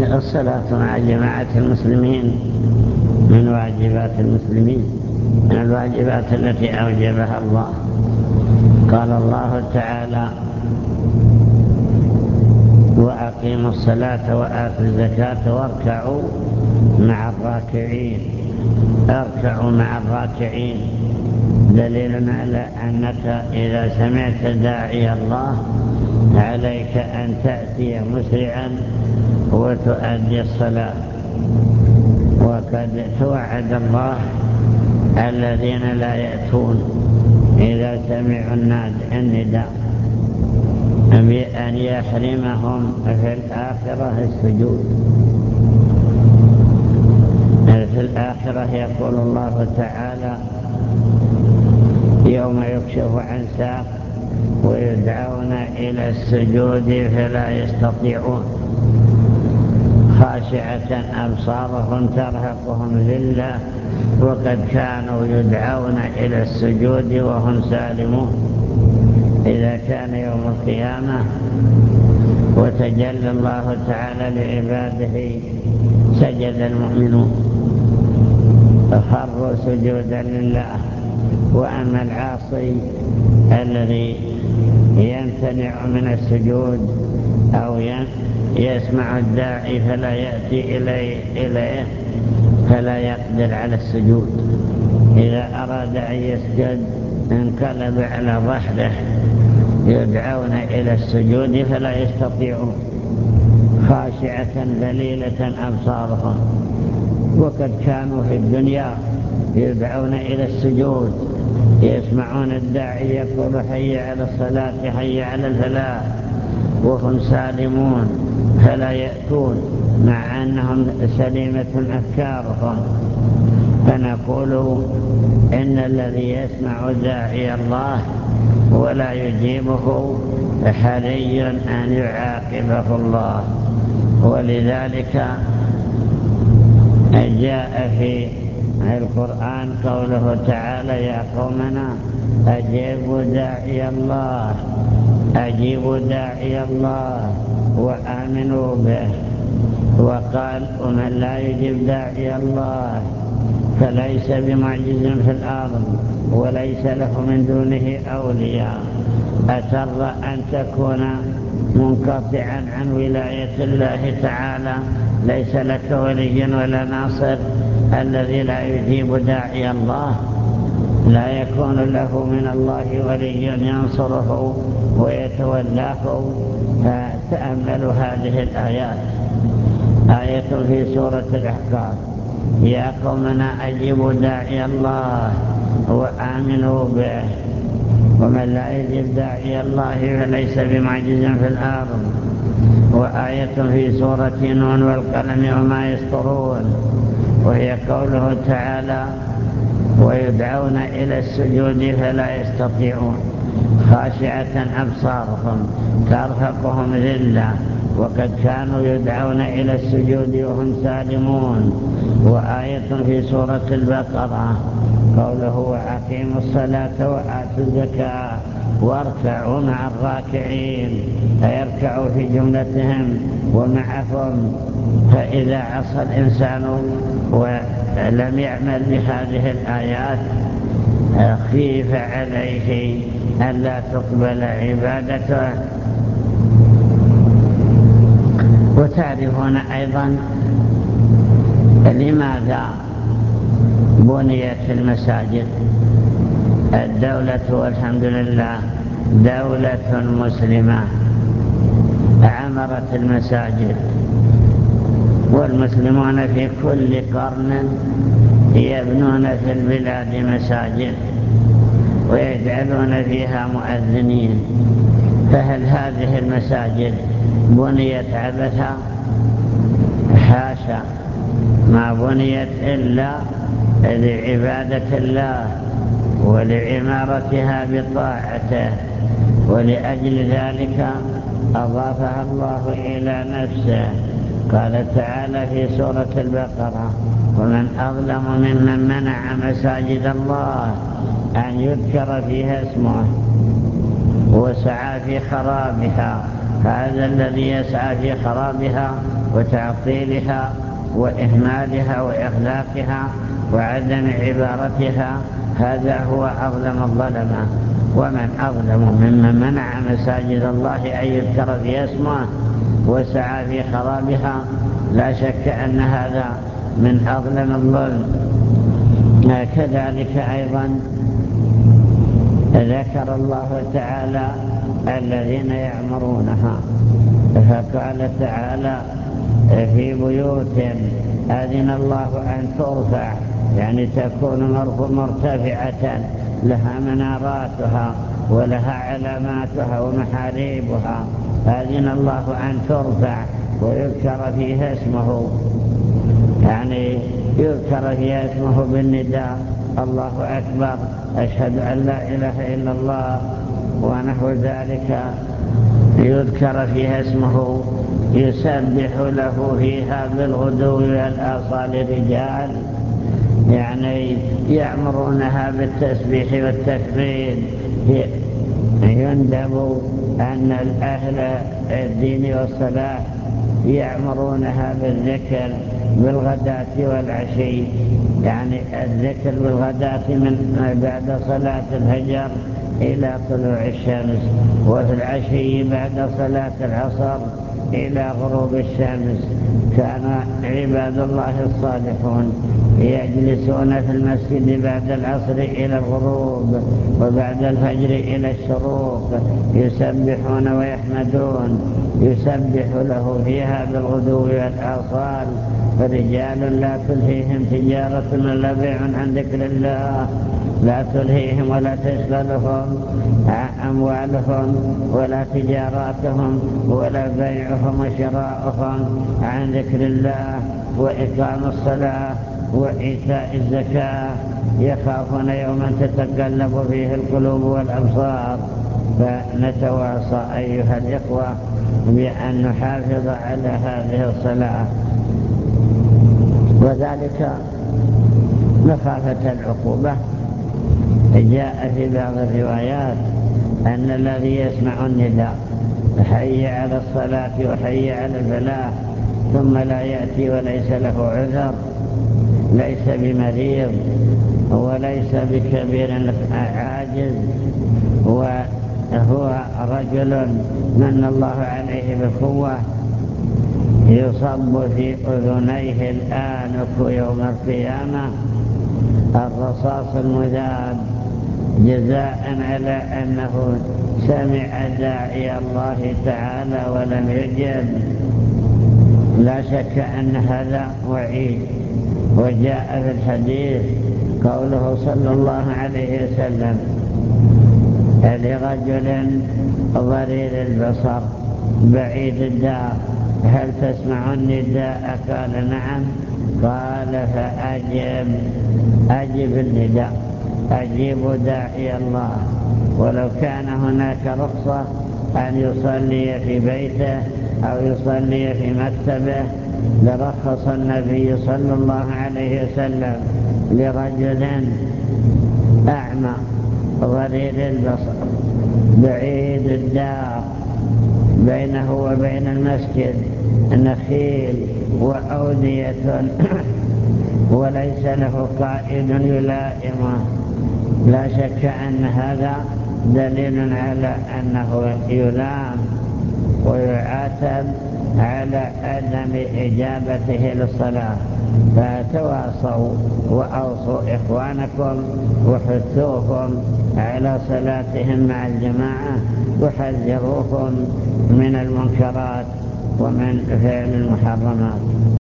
الصلاة مع جماعة المسلمين من واجبات المسلمين، من الواجبات التي أوجبها الله. قال الله تعالى: وأقيموا الصلاة وآتوا الزكاة واركعوا مع الراكعين. اركعوا مع الراكعين دليل على أنك إذا سمعت داعي الله عليك أن تأتي مسرعا وتؤدي الصلاة. وقد توعد الله الذين لا يأتون إذا سمعوا النداء بأن يحرمهم في الآخرة السجود. في الآخرة يقول الله تعالى: يوم يكشف عن ساق ويدعون إلى السجود فلا يستطيعون، خاشعة أبصارهم ترهقهم ذلة وقد كانوا يدعون إلى السجود وهم سالمون. إذا كان يوم القيامة وتجلى الله تعالى لعباده سجد المؤمنون فخروا سجودا لله. وأما العاصي الذي يمتنع من السجود أو يسمع الداعي فلا يأتي إليه فلا يقدر على السجود. إذا أراد أن يسجد انقلب على ظهره، يدعون إلى السجود فلا يستطيعون، خاشعة ذليلة أبصارهم. وقد كانوا في الدنيا يدعون إلى السجود، يسمعون الداعي يقول: حي على الصلاة، حي على الفلاح، وهم سالمون فلا يأتون مع أنهم سليمة أفكارهم. فنقول إن الذي يسمع داعي الله ولا يجيبه حري أن يعاقبه الله. ولذلك جاء في القرآن قوله تعالى: يا قومنا أجيبوا داعي الله، أجيبوا داعي الله وآمنوا به. وقال: ومن لا يجيب داعي الله فليس بمعجز في الأرض وليس له من دونه أولياء. أترى أن تكون منقطعا عن ولاية الله تعالى، ليس لك ولي ولا ناصر؟ الذي لا يجيب داعي الله لا يكون له من الله ولي ينصره ويتولاه. فتأملوا هذه الآيات. آية في سورة الأحقاف: يا قومنا أجيبوا داعي الله وآمنوا به. ومن لا يجيب داعي الله فليس بمعجز في الأرض. وآية في سورة نون والقلم وما يسطرون، وهي قوله تعالى: ويدعون إلى السجود فلا يستطيعون، خاشعة أبصارهم ترهقهم ذلة وقد كانوا يدعون إلى السجود وهم سالمون. وآية في سورة البقرة قوله: وأقيموا الصلاة وآتوا الزكاة واركعوا مع الراكعين، فيركعوا في جملتهم ومعهم. فإذا عصى الإنسان ولم يعمل بهذه الآيات خيف عليه أن لا تقبل عبادته. وتعرفون أيضا لماذا بنيت المساجد. الدولة والحمد لله دولة مسلمة عمرت المساجد، والمسلمون في كل قرن يبنون في البلاد مساجد ويجعلون فيها مؤذنين. فهل هذه المساجد بنيت عبثا؟ حاشا، ما بنيت إلا لعبادة الله ولعمارتها بطاعته. ولأجل ذلك أضافها الله إلى نفسه. قال تعالى في سورة البقرة: ومن أظلم ممن منع مساجد الله أن يذكر فيها اسمه وسعى في خرابها. هذا الذي يسعى في خرابها وتعطيلها وإهمالها وإغلاقها وعدم عبارتها، هذا هو أظلم الظلمة. ومن أظلم ممن منع مساجد الله أن يذكر فيها اسمه وسعى في خرابها. لا شك أن هذا من أظلم الظلم. كذلك أيضا ذكر الله تعالى الذين يعمرونها، فقال تعالى في بيوت أذن الله أن ترفع، يعني تكون مرتفعة لها مناراتها ولها علاماتها ومحاريبها، أذن الله أن ترفع ويذكر فيها اسمه، يعني يذكر فيها اسمه بالنداء: الله أكبر، أشهد أن لا إله إلا الله، ونحو ذلك. يذكر فيها اسمه، يسبح له فيها بالغدو والآصال رجال، يعني يأمرونها بالتسبيح والتكبير. يندب أن أهل الدين والصلاة يأمرونها بالذكر بالغداة والعشي، يعني الذكر بالغداة من بعد صلاة الفجر إلى طلوع الشمس، وفي العشي بعد صلاة العصر إلى غروب الشمس. كان عباد الله الصالحون يجلسون في المسجد بعد العصر إلى الغروب وبعد الفجر إلى الشروق، يسبحون ويحمدون، يسبح له فيها بالغدو والآصال. رجال لا تلهيهم تجارة ولا بيع عن ذكر الله، لا تلهيهم ولا تشغلهم أموالهم ولا تجاراتهم ولا بيعهم وشراؤهم عن ذكر الله وإقام الصلاة وإيتاء الزكاة، يخافون يوما تتقلب فيه القلوب والأبصار. فنتواصى أيها الإخوة بأن نحافظ على هذه الصلاة، وذلك مخافة العقوبة. جاء في بعض الروايات أن الذي يسمع النداء حي على الصلاة وحي على الفلاح ثم لا يأتي وليس له عذر، ليس بمريض وليس بكبير عاجز، وهو رجل من الله عليه بقوة، يصب في أذنيه الآنف يوم القيامة الرصاص المذاب، جزاء على أنه سمع داعي الله تعالى ولم يجب. لا شك أن هذا وعيد. وجاء في الحديث قوله صلى الله عليه وسلم لرجل ضرير البصر بعيد الدار: هل تسمع النداء؟ قال: نعم. قال: أجب النداء، أجيب داعي الله. ولو كان هناك رخصة أن يصلي في بيته أو يصلي في مكتبه لرخص النبي صلى الله عليه وسلم لرجل أعمى ضرير البصر بعيد الدار بينه وبين المسجد نخيل وأودية وليس له قائد يلائمه. لا شك أن هذا دليل على أنه يلام ويعاتب على عدم إجابته للصلاة. فتواصوا وأوصوا إخوانكم وحثوهم على صلاتهم مع الجماعة، وحذروهم من المنكرات ومن فعل المحرمات.